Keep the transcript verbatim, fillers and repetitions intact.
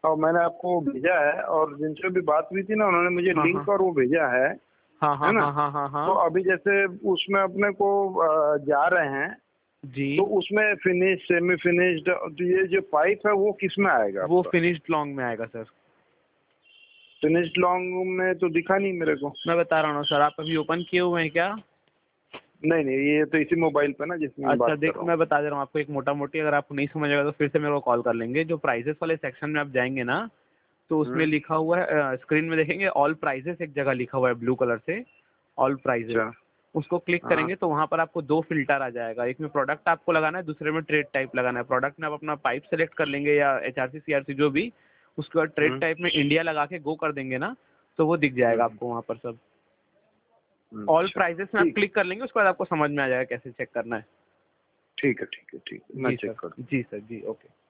और मैंने आपको भेजा है, और जिनसे भी बात हुई थी ना उन्होंने मुझे हाँ, लिंक हाँ। और वो भेजा है, हाँ, हाँ, है ना? हाँ, हाँ, हाँ, तो हाँ। अभी जैसे उसमें अपने को अ, जा रहे हैं, जी। तो उसमें फिनिश, सेमी फिनिश्ड, तो ये जो पाइप है वो किस में आएगा वो आपका? फिनिश्ड लॉन्ग में आएगा सर। फिनिश्ड लॉन्ग में तो दिखा नहीं मेरे को। मैं बता रहा हूँ सर, आप अभी ओपन किए हुए हैं क्या? नहीं नहीं, ये तो इसी मोबाइल पे ना जिसमें मैं अच्छा बात कर देख, रहा हूँ। मैं बता दे रहा हूँ आपको एक मोटा-मोटी, अगर आपको नहीं समझ आएगा तो फिर से मेरे को कॉल कर लेंगे। जो प्राइसेस वाले सेक्शन में आप जाएँगे ना, तो उसमें हम्म, लिखा हुआ है, अ, स्क्रीन में देखेंगे ऑल प्राइसेस एक जगह लिखा हुआ है ब्लू कलर से, ऑल प्राइसेस। अच्छा। उसको क्लिक हाँ। करेंगे तो वहाँ पर आपको दो फ़िल्टर आ जाएगा। एक में प्रोडक्ट आपको लगाना है, दूसरे में ट्रेड टाइप लगाना है। प्रोडक्ट में आप अपना पाइप सेलेक्ट कर लेंगे या एचआरसी, सीआरसी जो भी। उसके बाद ट्रेड हम्म, टाइप में इंडिया लगा के गो कर देंगे ना, तो वो दिख जाएगा हम्म, आपको वहाँ पर सब। हम्म, ऑल अच्छा। प्राइसेस में आप ठीक क्लिक कर लेंगे, उसके बाद आपको समझ में आ जाएगा कैसे चेक करना है। ठीक है, ठीक है, ठीक है, मैं जी चेक सर। कर। जी सर, जी, ओके।